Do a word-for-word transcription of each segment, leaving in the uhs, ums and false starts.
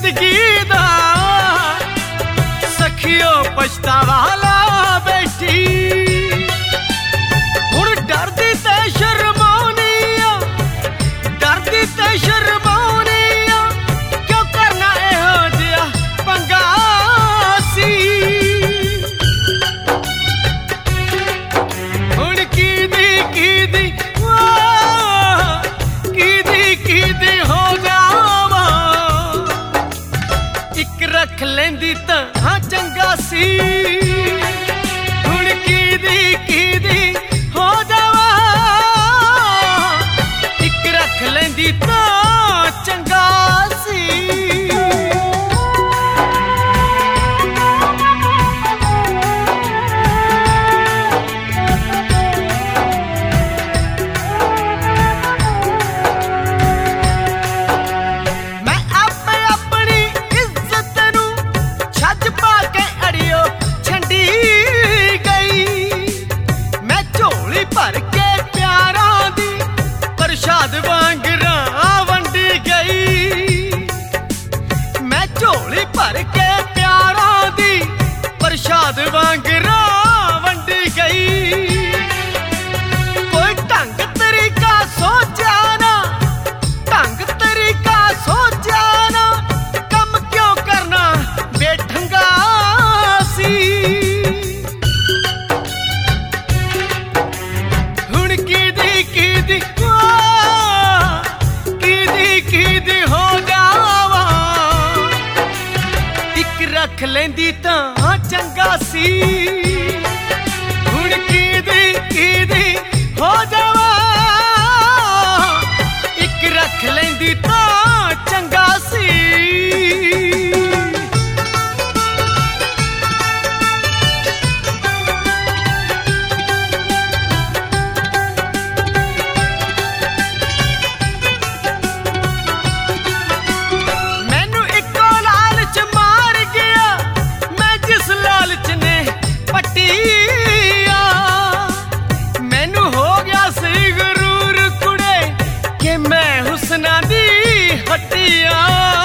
जिंदगी दा सखियो पछतावा ला बैठी हुण डरदी ते शर्माउनी आ डरदी ते शर्माउनी आ क्यों करना इहो जिहा पंगा सी हुण कीदी कीदी कीदी कीदी हो जावा इक रख लेंदी तां चंगा सी हुण कीदी कीदी हो जावा इक रख लेंदी तां चंगा सी भर के प्यारा दी प्रसाद वांगरा वंडी गई मैं झोली भर के प्यारा दी प्रसाद वांगरा वंडी गई कोई ढंग तरीका सोचा ना ढंग तरीका सोचा ना कम क्यों करना बेढंगा सी कीदी कीदी कीदी हो जावा इक रख लेंदी तां चंगा सी हुण कीदी कीदी हो जावा इक रख लेंदी तां चंगा सी हट्टिया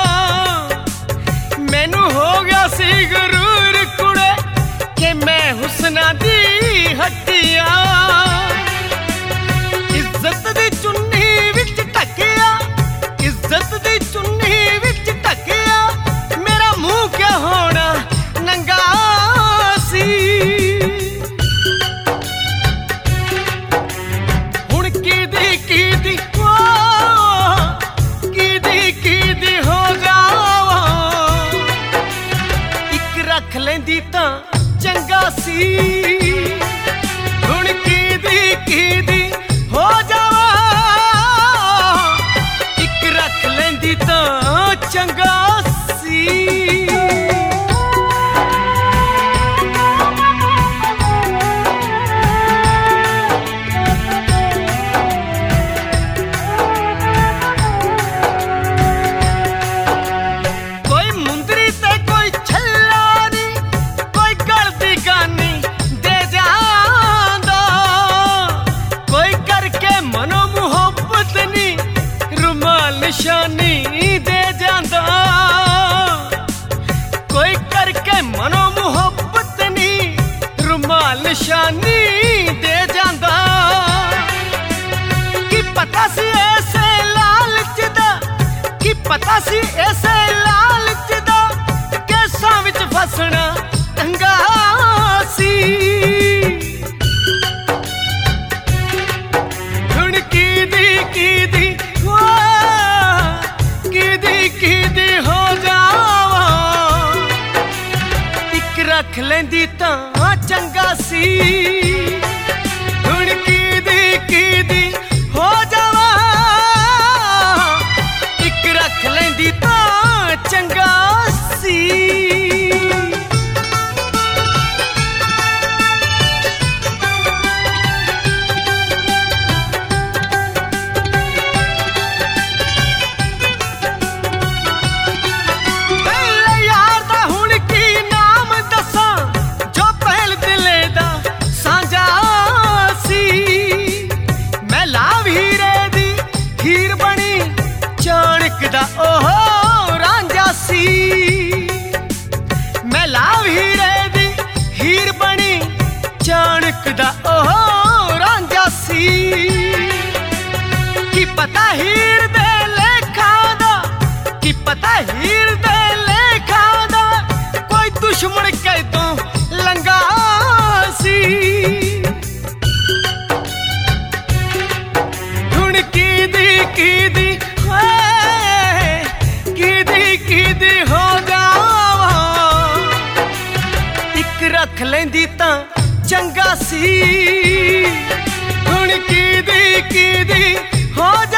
मैनू हो गया सी गरूर कुड़े कि मैं हुस्ना दी हट्टिया इज्जत दी चुन्नी विच ढकिया इज्जत दी चुन्नी विच ढकिया मेरा मुंह क्या होना नंगा सी हुण कीदी कीदी कीदी हो जावा इक रख लेंदी तां चंगा सी हुण कीदी कीदी हो जावा इक रख लेंदी तां चंगा सी निशानी दे जांदा कोई करके मनो मुहब्बत नी रुमाल निशानी दे जांदा की पता सी ऐसे लालच दा की पता सी ऐसे लालच दा केसां विच फसना ढंगा सी हुण कीदी कीदी कीदी हो जावा इक रख लेंदी तां चंगा सी हुण कीदी कीदी हो जावा इक रख लेंदी तां चंगा सी हीर बनी चाणक दा ओहो रांझा सी। मैं लाव हीरे दी हीर बनी चाणक दा ओह रांझा सी। की पता हीर दे लेखा दा, की पता हीर दे लेखा दा कोई दुश्मन कह तो लंगा सी। हुण कीदी कीदी कीदी कीदी हो जावा, इक रख लेंदी तां चंगा सी। हुण कीदी कीदी हो